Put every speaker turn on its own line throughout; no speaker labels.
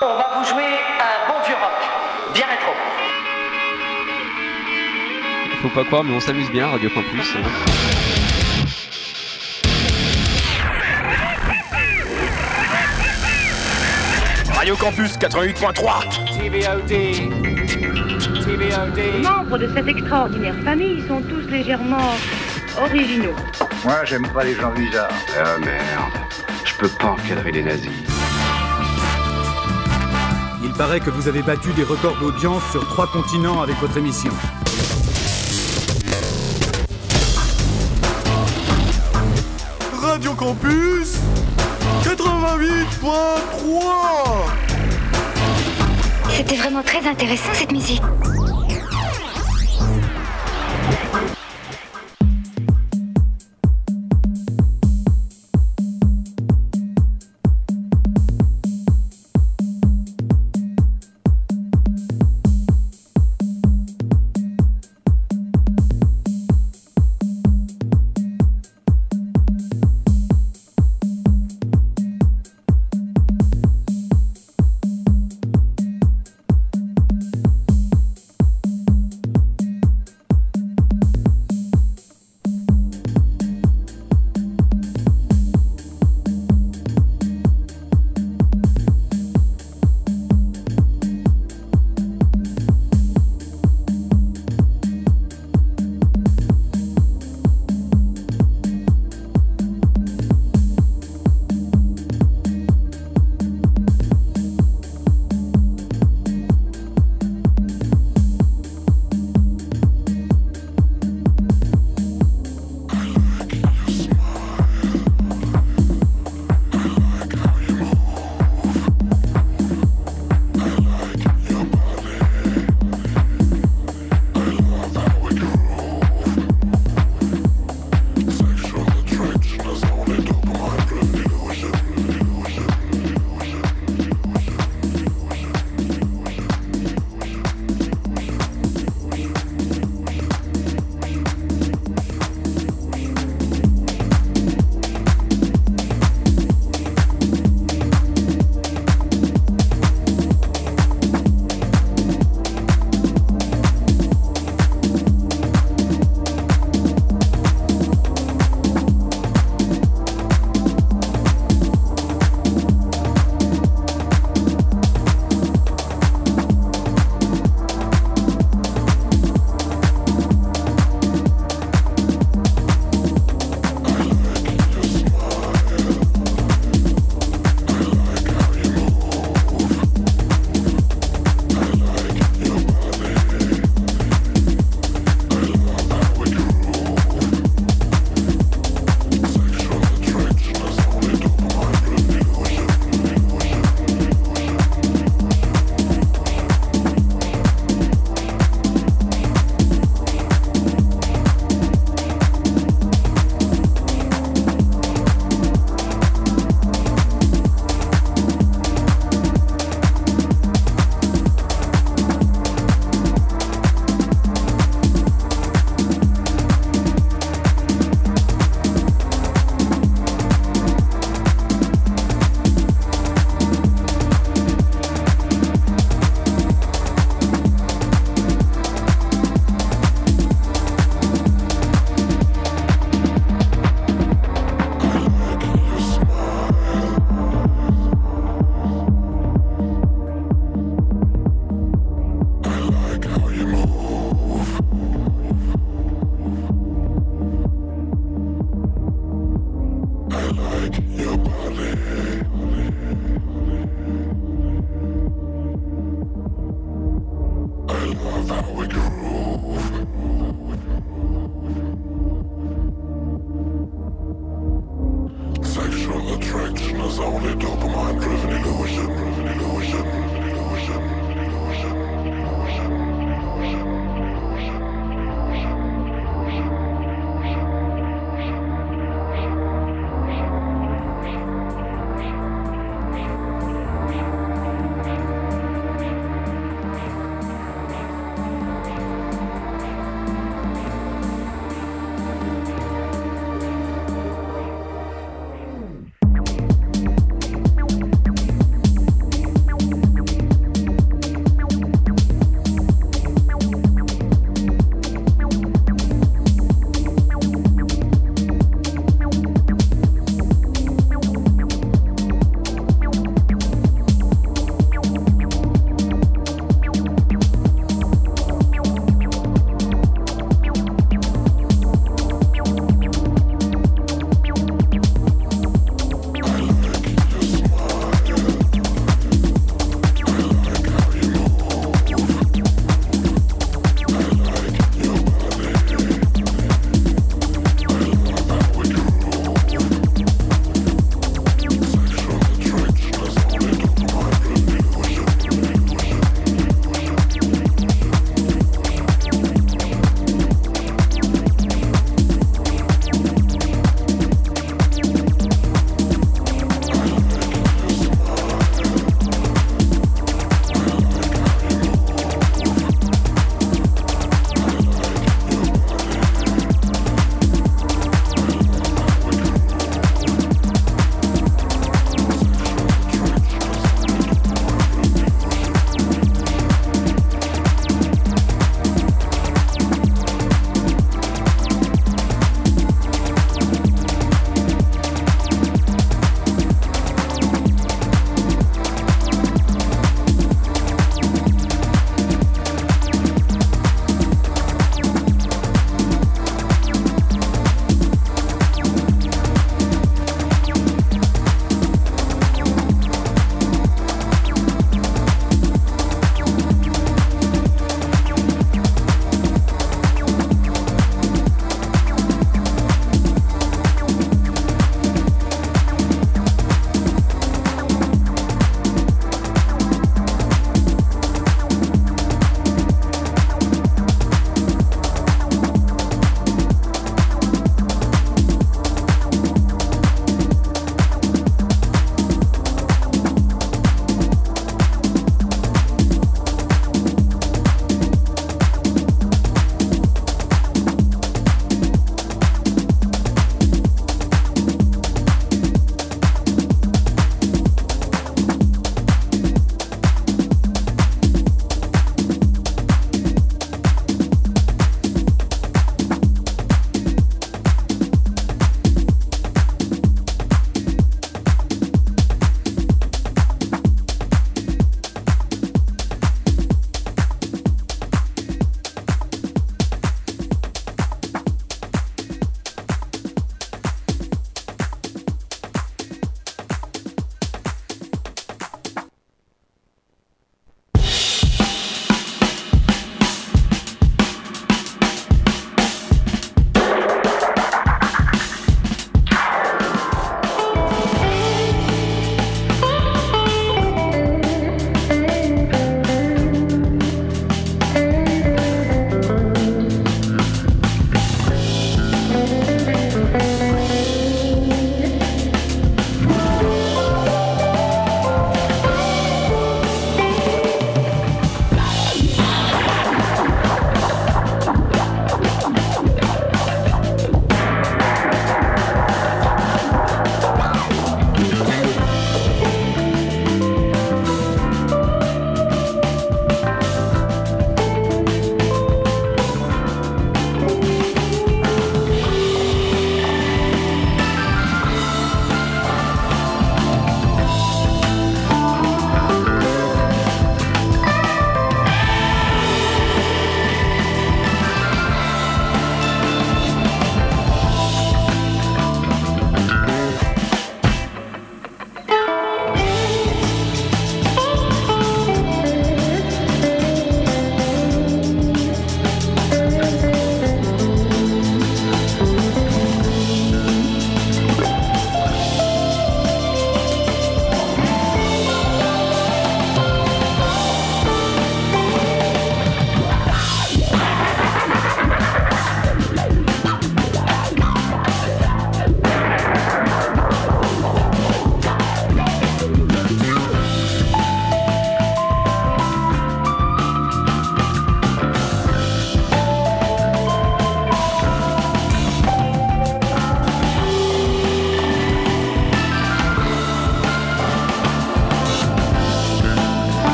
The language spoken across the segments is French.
On va vous jouer un bon vieux rock, bien rétro.
Faut pas croire, mais on s'amuse bien, Radio Campus.
Radio Campus 88.3.
Les membres de cette extraordinaire famille sont tous légèrement originaux.
Moi, j'aime pas les gens bizarres.
Ah merde, je peux pas encadrer les nazis.
Il paraît que vous avez battu des records d'audience sur 3 continents avec votre émission.
Radio Campus 88.3.
C'était vraiment très intéressant cette musique.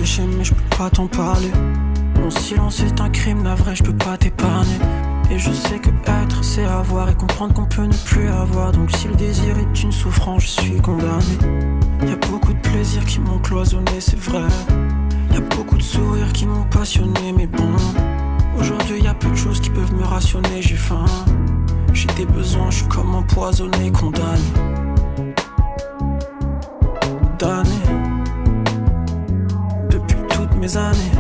péché mais je peux pas t'en parler. Mon silence est un crime, navré, je peux pas t'épargner. Et je sais que être c'est avoir et comprendre qu'on peut ne plus avoir. Donc si le désir est une souffrance, je suis condamné. Y'a beaucoup de plaisirs qui m'ont cloisonné, c'est vrai. Y'a beaucoup de sourires qui m'ont passionné, mais bon, aujourd'hui y'a peu de choses qui peuvent me rationner. J'ai faim, j'ai des besoins, je suis comme empoisonné, condamné. Damné depuis toutes mes années.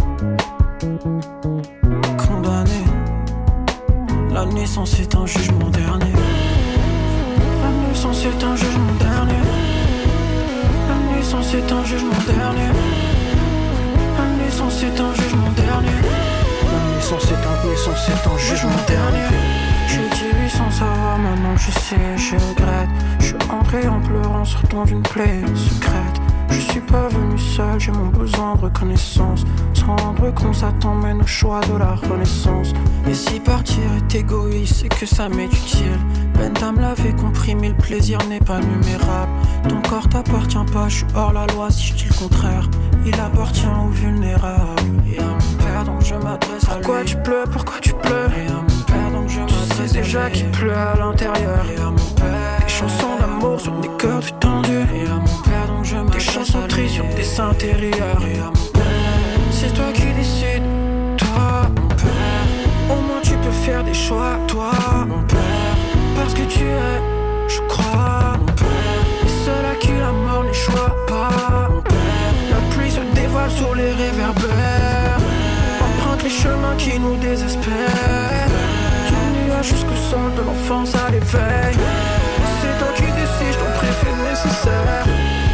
Condamné. La naissance est un jugement dernier. La naissance est un jugement dernier. La naissance est un jugement dernier. La naissance est un jugement dernier. La naissance est un jugement dernier. J'ai dit oui sans savoir, maintenant je sais, je regrette. Je suis entré en pleurant, sortant d'une plaie secrète. Je suis pas venu seul, j'ai mon besoin de reconnaissance. Se rendre compte, ça t'emmène au choix de la renaissance. Et si partir est égoïste, c'est que ça m'est utile. Bentham l'avait compris, mais le plaisir n'est pas numérable. Ton corps t'appartient pas, je suis hors la loi si je dis le contraire. Il appartient aux vulnérables. Et à mon père, donc je m'adresse à lui. Pourquoi tu pleures, pourquoi tu pleures? Et à mon père, donc je m'adresse à lui. Déjà qu'il pleut à l'intérieur. Et à mon père, des chansons d'amour sur des cœurs du tendu. Et à mon père, donc je m'adresse à lui. Des chansons tristes sur des seins intérieurs. Et à mon père, c'est toi qui décides. Toi, mon père, au moins tu peux faire des choix. Toi, mon père, parce que tu es, je crois, mon père, et seul à qui la mort n'échoue pas, mon père. La pluie se dévoile sur les réverbères, emprunte les chemins qui nous désespèrent. Du nuage jusqu'au sol, de l'enfance à l'éveil. C'est toi qui décides, je t'en prie, fais le nécessaire.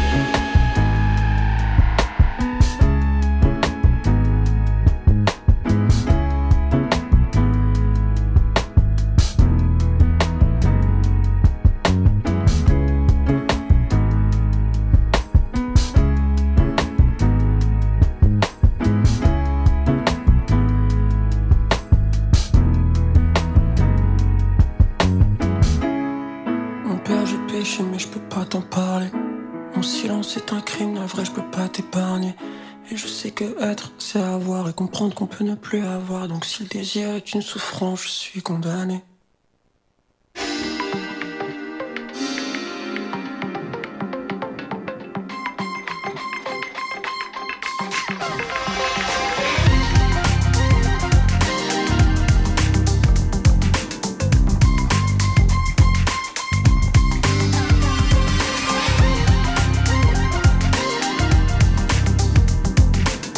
Mais je peux pas t'en parler. Mon silence est un crime, navré, je peux pas t'épargner. Et je sais que être, c'est avoir et comprendre qu'on peut ne plus avoir. Donc si le désir est une souffrance, je suis condamné.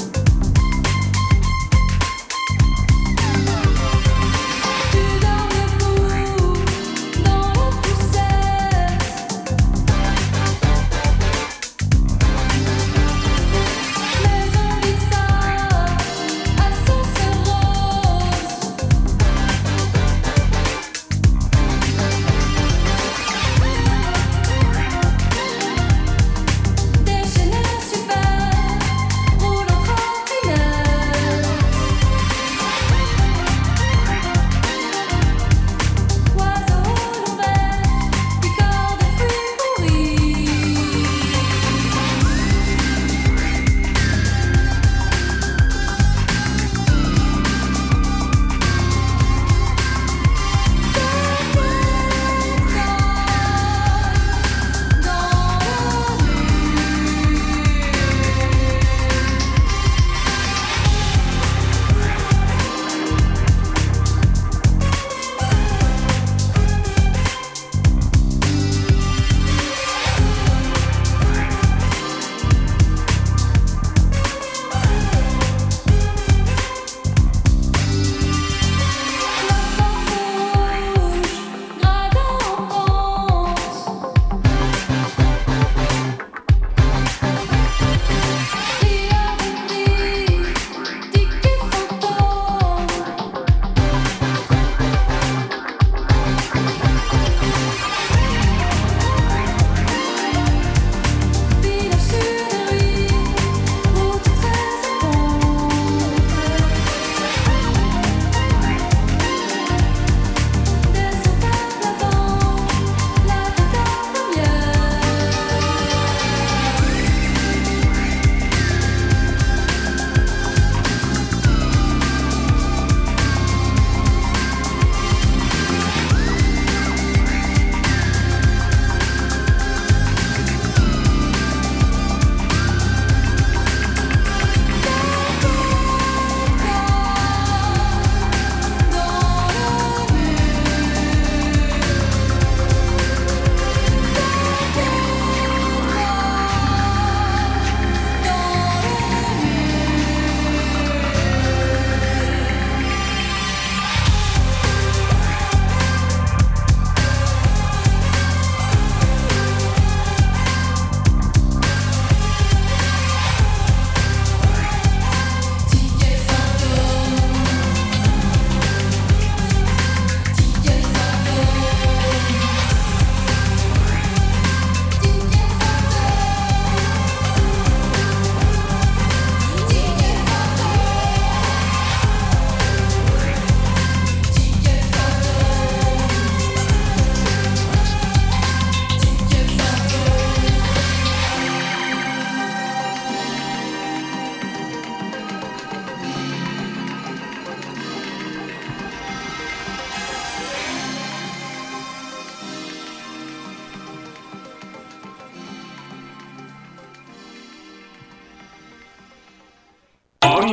Tu dors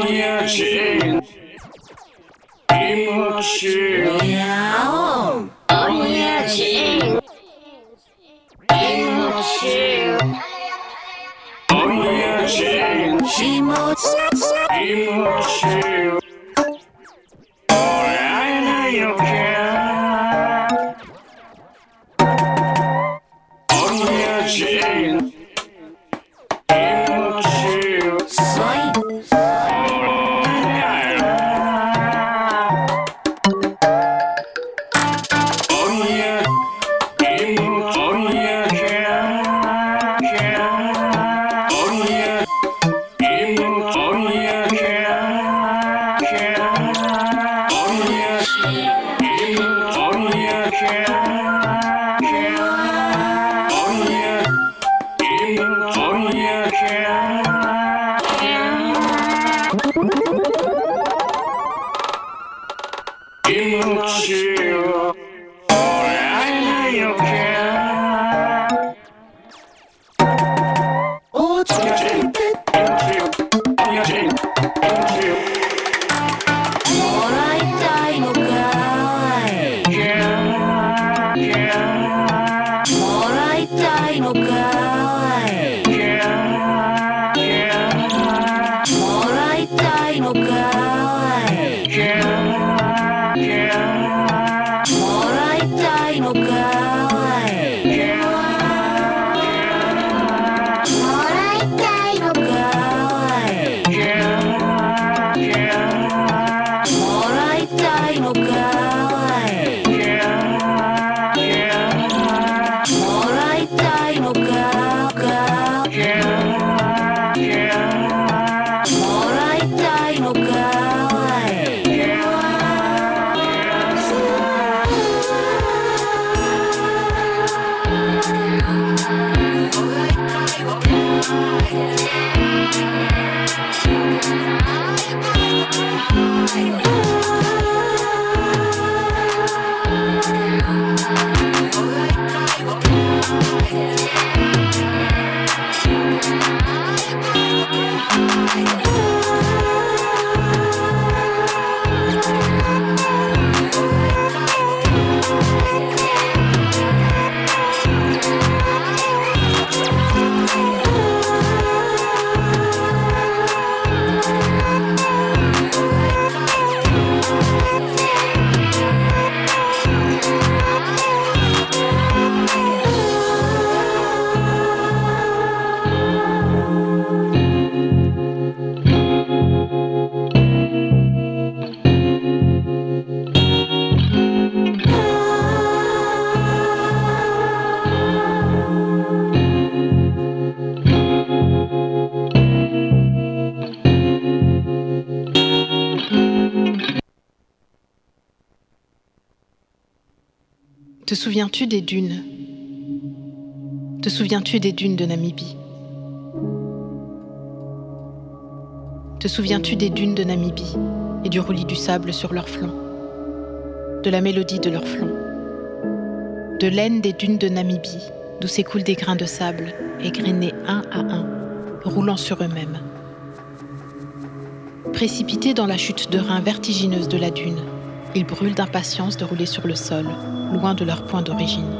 Te souviens-tu des dunes ? Te souviens-tu des dunes de Namibie ? Te souviens-tu des dunes de Namibie et du roulis du sable sur leurs flancs ? De la mélodie de leurs flancs ? De l'aine des dunes de Namibie, d'où s'écoulent des grains de sable, égrenés un à un, roulant sur eux-mêmes. Précipités dans la chute de reins vertigineuse de la dune, ils brûlent d'impatience de rouler sur le sol, loin de leur point d'origine.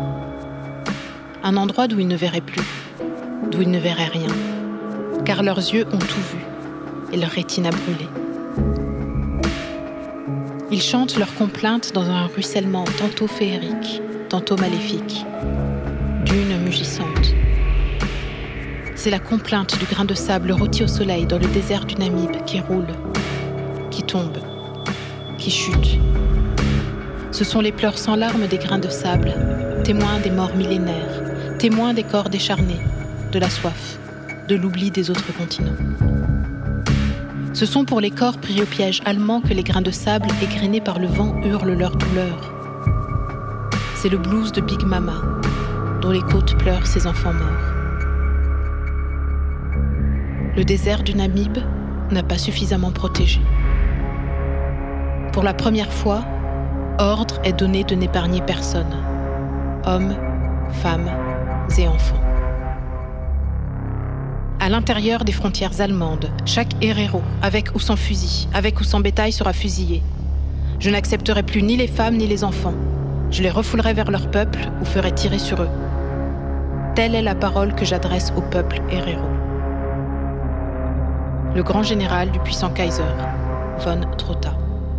Un endroit d'où ils ne verraient plus, d'où ils ne verraient rien, car leurs yeux ont tout vu, et leur rétine a brûlé. Ils chantent leurs complaintes dans un ruissellement tantôt féerique, tantôt maléfique, dunes mugissantes. C'est la complainte du grain de sable rôti au soleil dans le désert du Namib qui roule, qui tombe, qui chute. Ce sont les pleurs sans larmes des grains de sable, témoins des morts millénaires, témoins des corps décharnés, de la soif, de l'oubli des autres continents. Ce sont pour les corps pris au piège allemand que les grains de sable égrenés par le vent hurlent leur douleur. C'est le blues de Big Mama, dont les côtes pleurent ses enfants morts. Le désert du Namib n'a pas suffisamment protégé. Pour la première fois, ordre est donné de n'épargner personne, hommes, femmes et enfants. À l'intérieur des frontières allemandes, chaque héréro, avec ou sans fusil, avec ou sans bétail, sera fusillé. Je n'accepterai plus ni les femmes ni les enfants. Je les refoulerai vers leur peuple ou ferai tirer sur eux. Telle est la parole que j'adresse au peuple héréro. Le grand général du puissant Kaiser, von Trotha.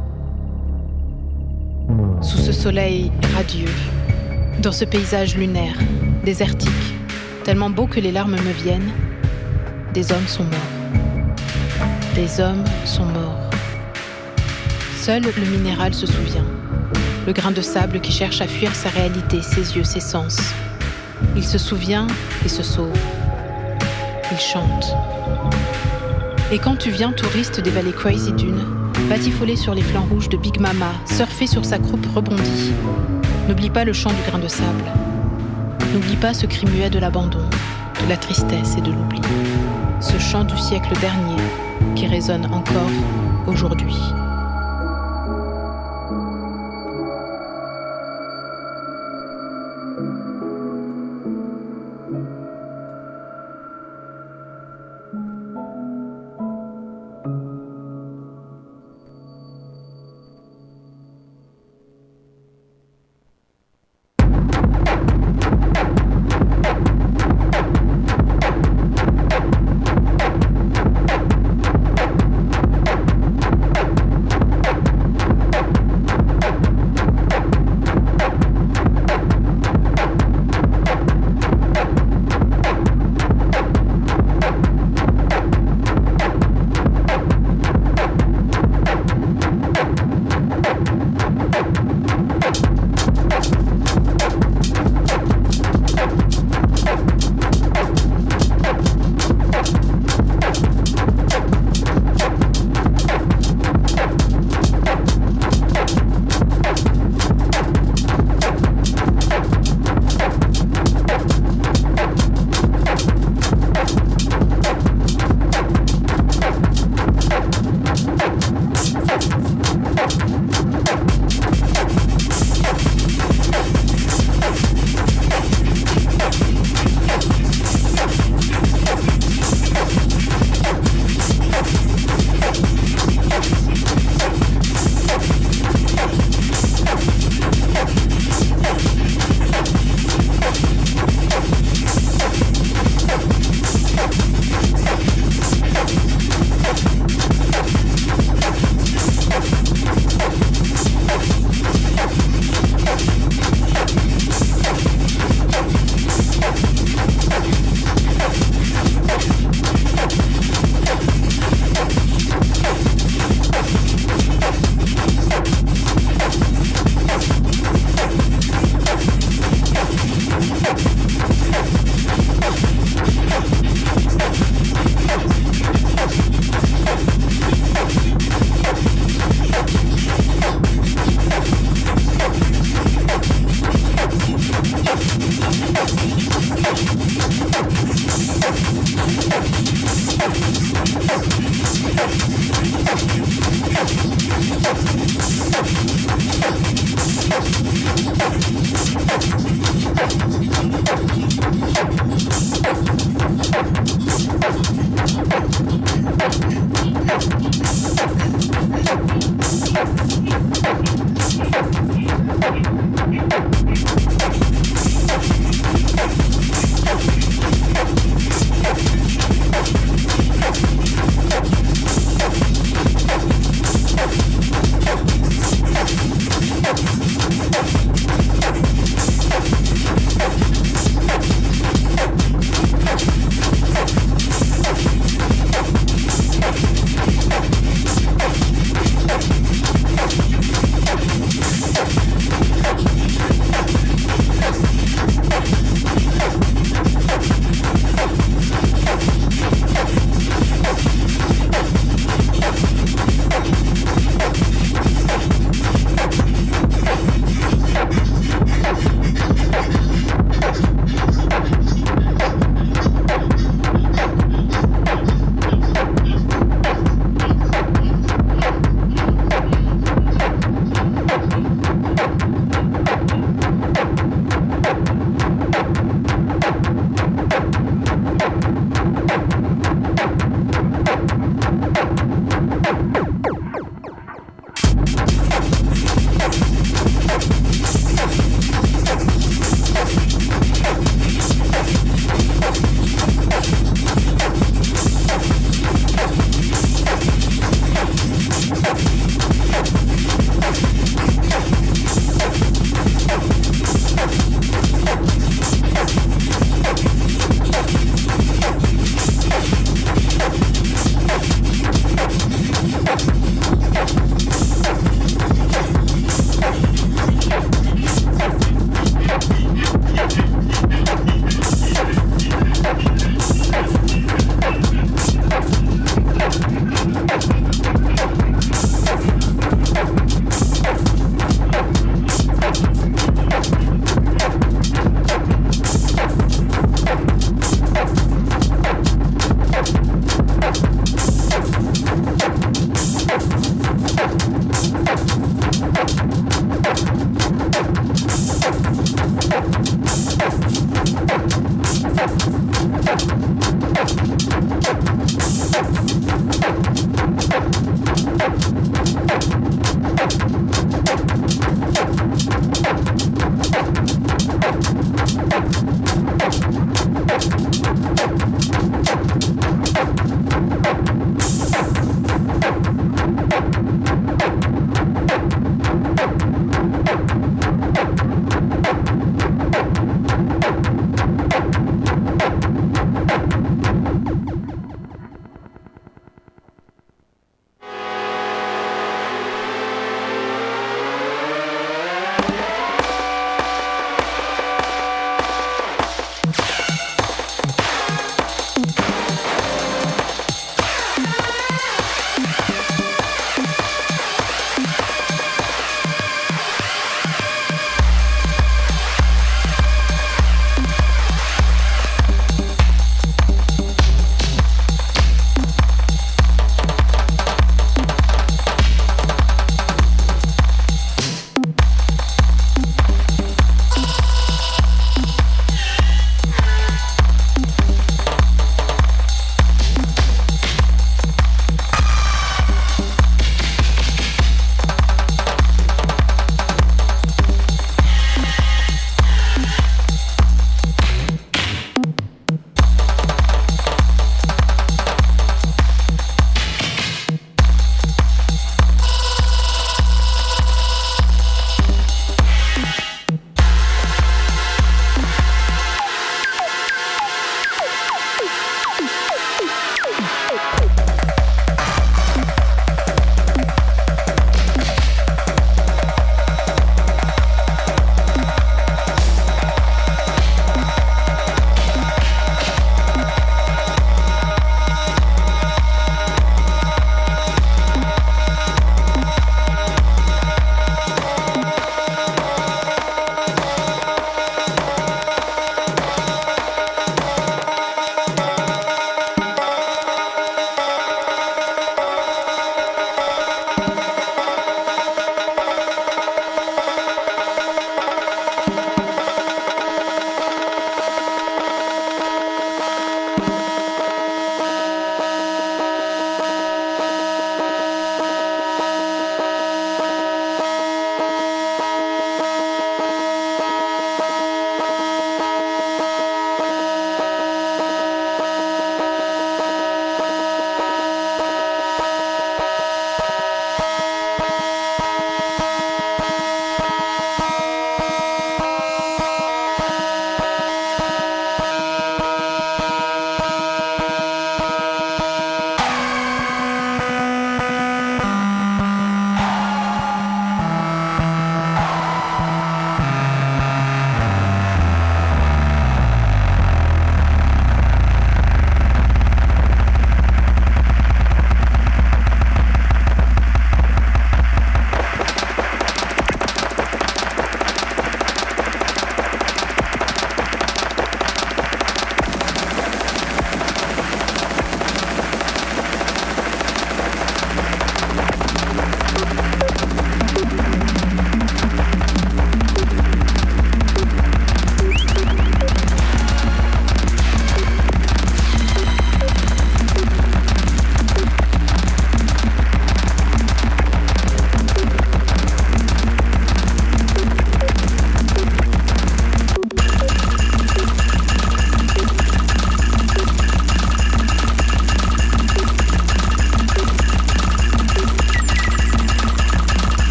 Sous ce soleil radieux, dans ce paysage lunaire, désertique, tellement beau que les larmes me viennent, des hommes sont morts. Des hommes sont morts. Seul le minéral se souvient. Le grain de sable qui cherche à fuir sa réalité, ses yeux, ses sens. Il se souvient et se sauve. Il chante. Et quand tu viens, touriste des vallées Crazy Dunes, batifoler sur les flancs rouges de Big Mama, surfer sur sa croupe rebondie, n'oublie pas le chant du grain de sable. N'oublie pas ce cri muet de l'abandon, de la tristesse et de l'oubli. Ce chant du siècle dernier qui résonne encore aujourd'hui.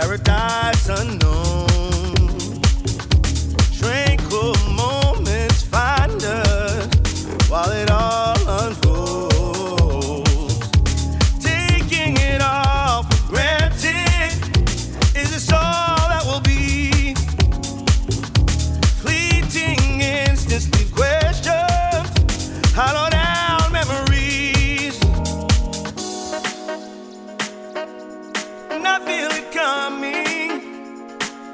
paradise unknown. Tranquil moments find us while it all unfolds. Taking it all for granted, is this all that will be? Fleeting instants leave questions, hollow down memories. And I feel it coming,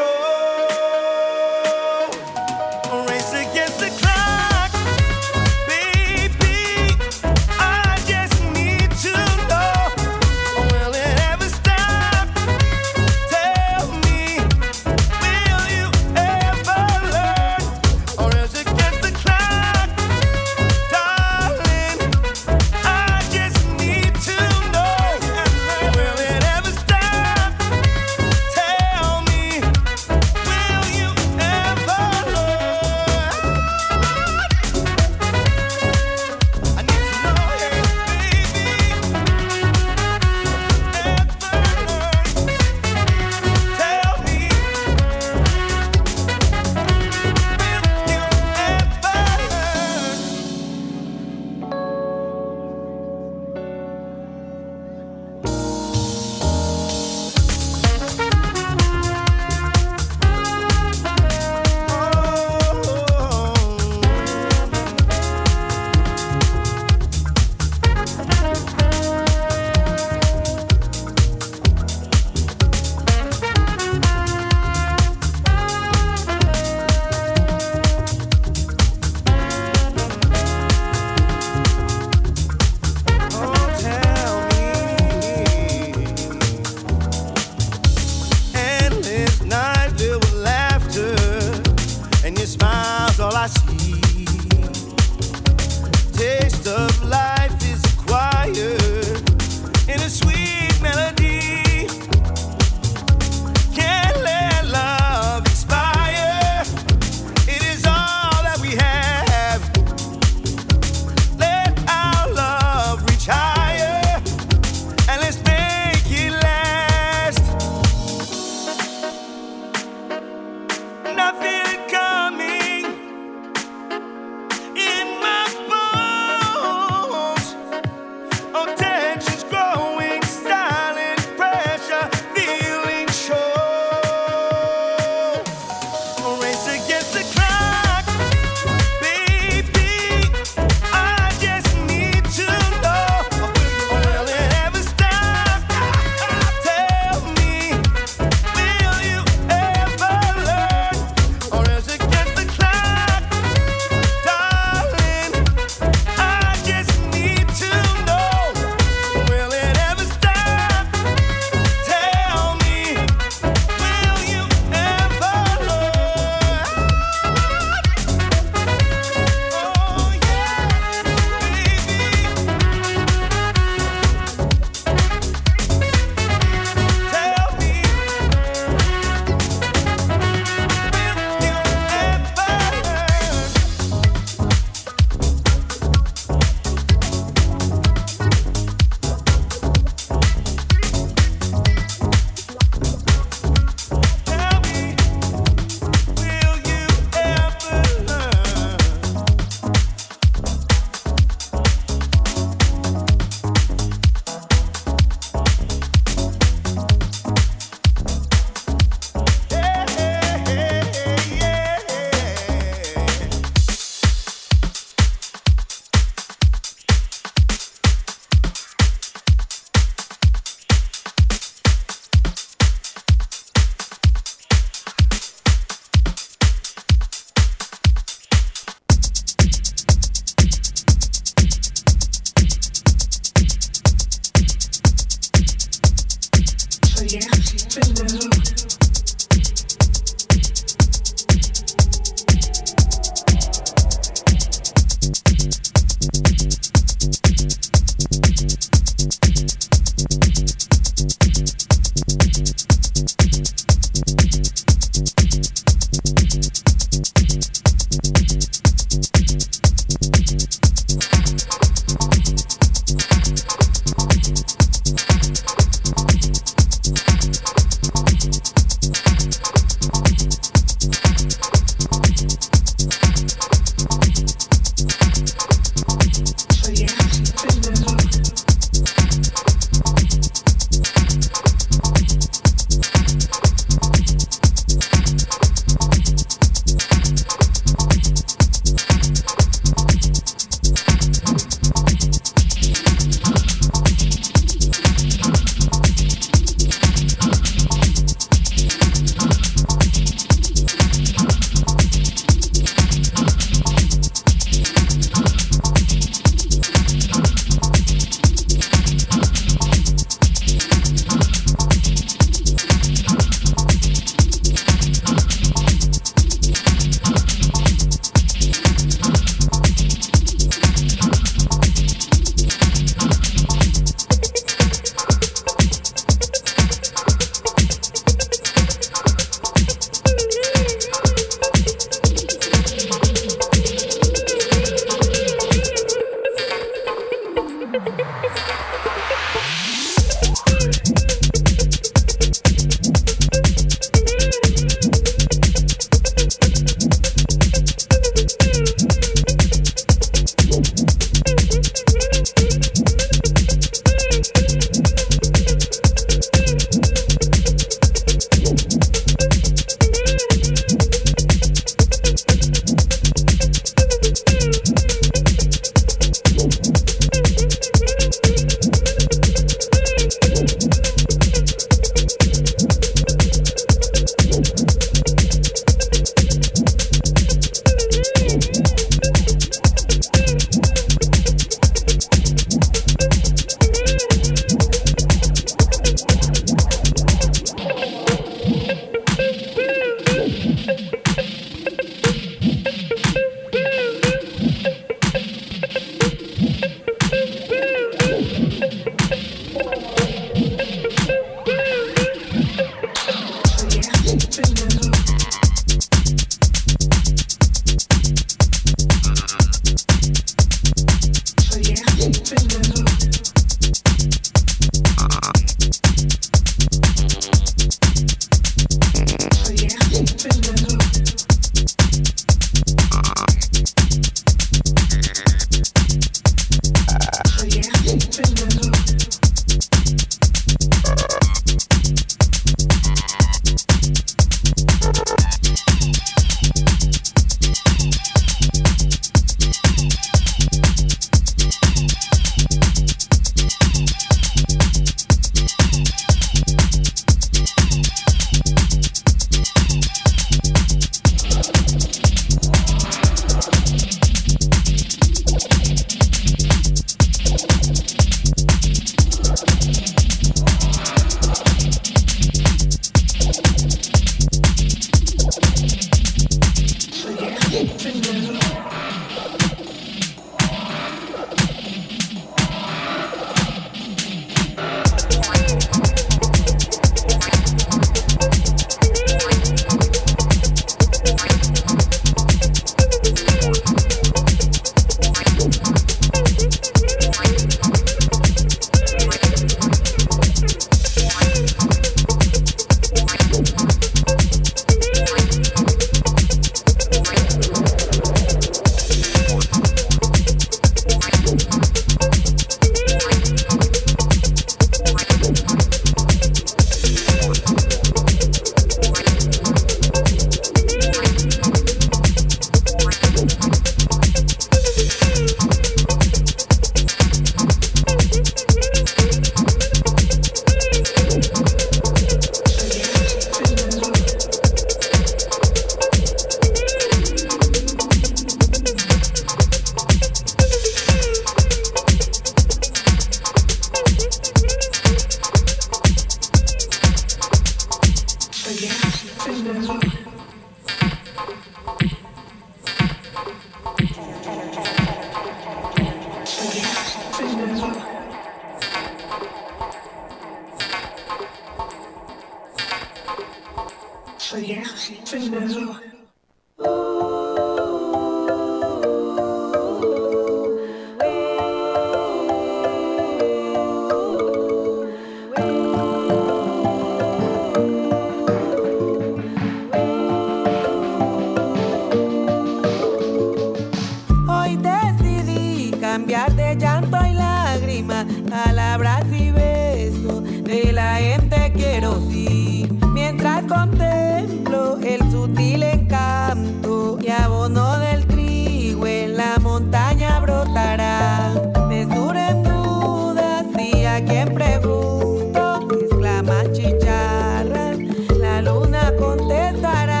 cambiar de llanto y lágrimas, palabras y besos de la gente quiero sí. Mientras contemplo el sutil encanto y abono del trigo en la montaña brotará. Mesuren dudas y a quien pregunto exclaman chicharras, la luna contestará.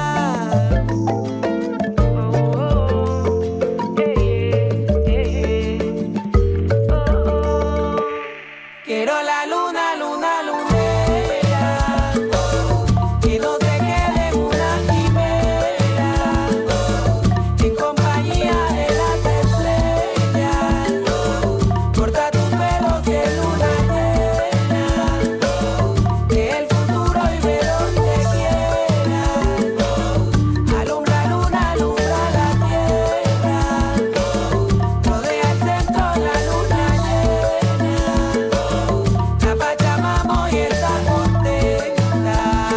Quiero la luna, luna, lunera, que no se quede en una quimera, en compañía de las estrellas. Corta tus pelos de luna llena, que el futuro y ve donde quieras. Alumbra luna, alumbra la tierra, rodea el centro la luna llena. La Pachamama hoy está contenta.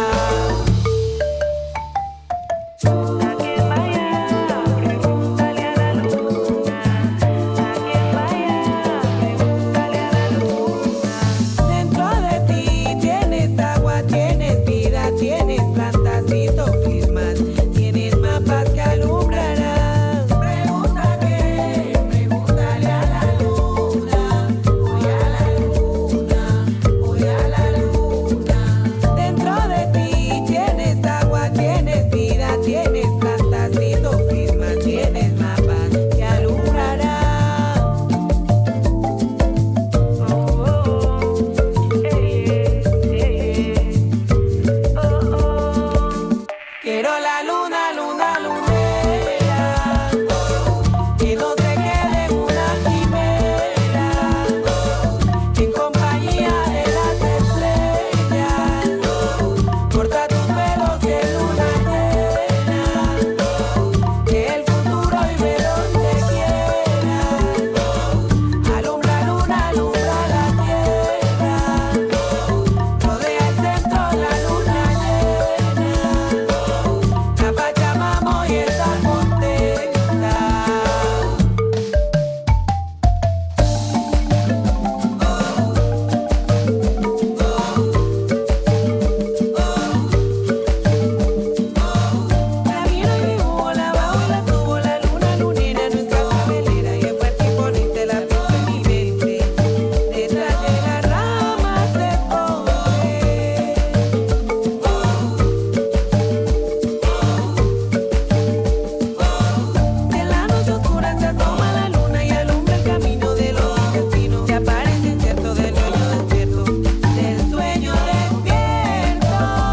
A quien vaya, pregúntale a la luna. A quien vaya, pregúntale a la luna. Dentro de ti tienes agua, tienes vida, tienes plantas y sofismas, tienes mapas que alumbrarán. Pregúntale a la luna. Voy a la luna, voy a la luna. Dentro de ti tienes agua, tienes vida, tienes plantas y sofismas, tienes mapas que alumbrarán. Quiero la luna, luna, lunera, que no se quede en una quimera, en compañía de las estrellas. Corta tus pelos de luna llena, que el futuro y ve donde quieras. Alumbra luna, alumbra la tierra, rodea el centro la luna llena. La Pachamama hoy está contenta. La miro y dibujo, la bajo y la subo, la luna lunera, nuestra velera, y es fuerte y bonita, la pienso en mi mente. Detrás de las ramas se esconde. En la noche oscura se asoma la luna y alumbra el camino de los destinos. Se aparece incierto del sueño despierto, del sueño despierto.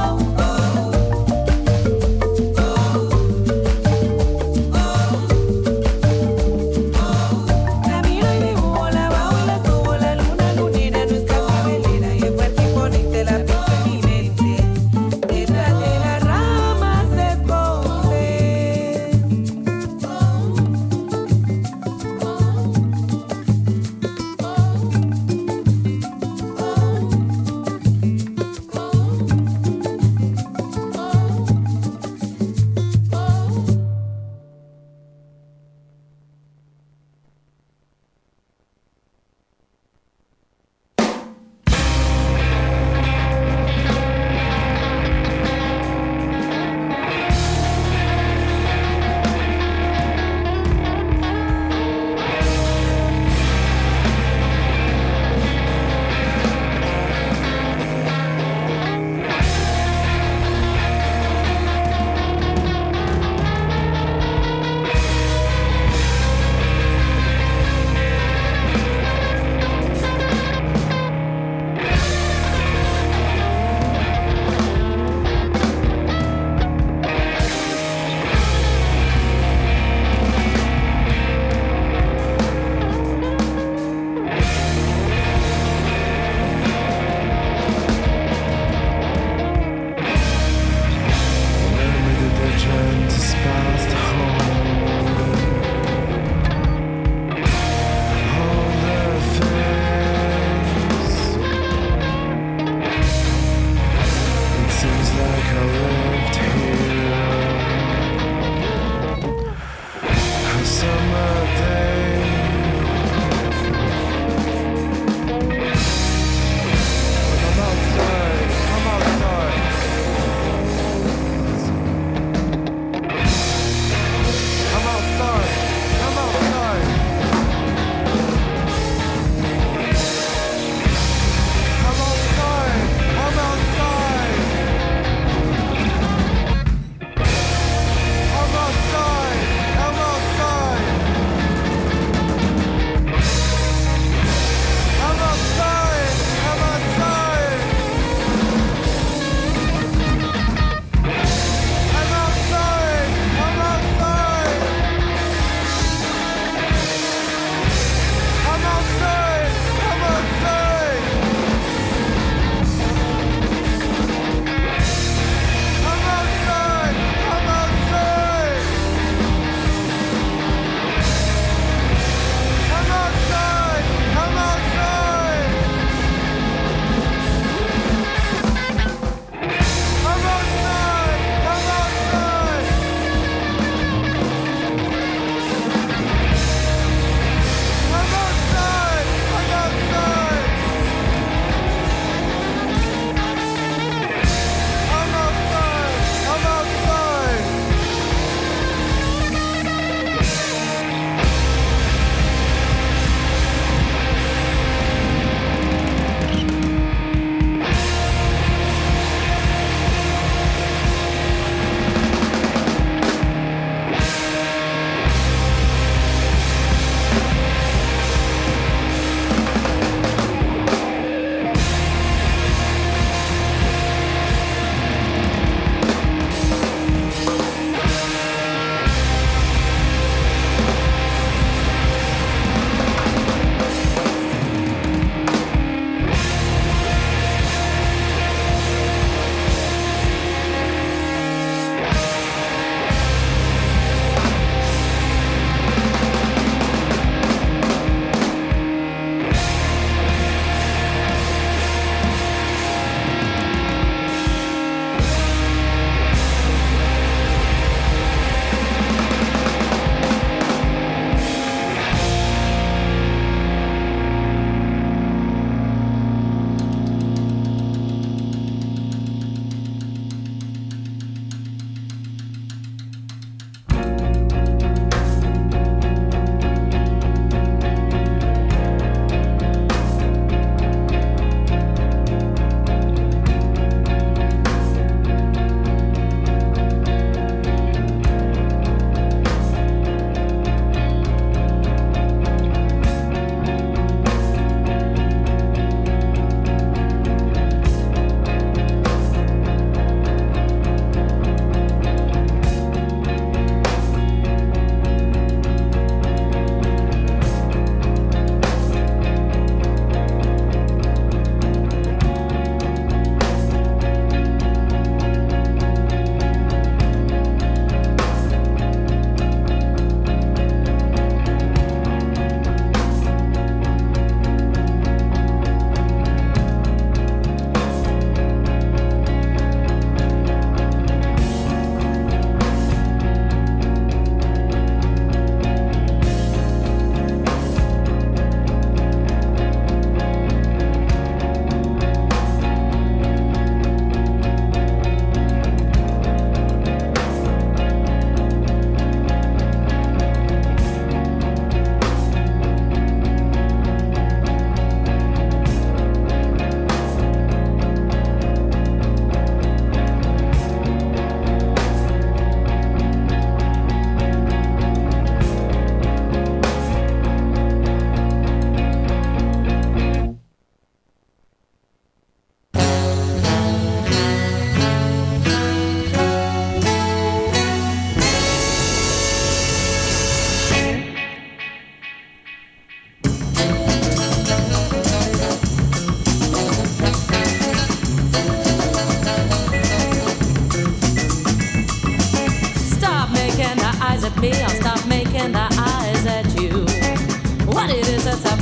La miro y dibujo, la bajo y la subo, la luna lunera, nuestra velera, y es fuerte y bonita, la pienso en mi mente. Detrás de las ramas se esconde.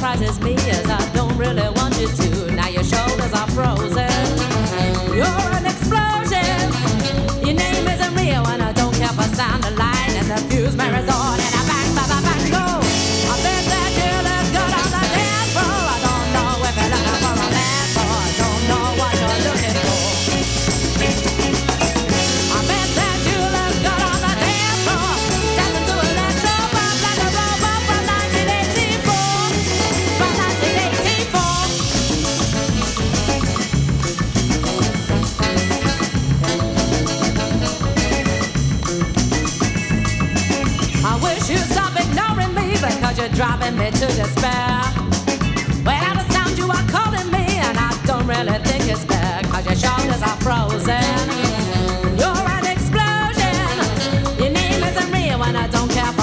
surprises me is I don't really want you to. Now your shoulders are frozen. You're an explosion. Your name isn't real and I don't care for sound of light and the fuse mirrors on and I bang, bang, bang, bang, go. I bet that you look good on the dance floor. I don't know if you're looking for a man or I don't know what you're looking for. I bet that you look good on the dance floor. Dancing to electro pop like a robot from 1984. From 1984. I wish you'd stop ignoring me because you're driving me to despair. Well, out of sound you are calling me and I don't really think it's fair because your shoulders are frozen. You're an explosion. Your name isn't real and I don't care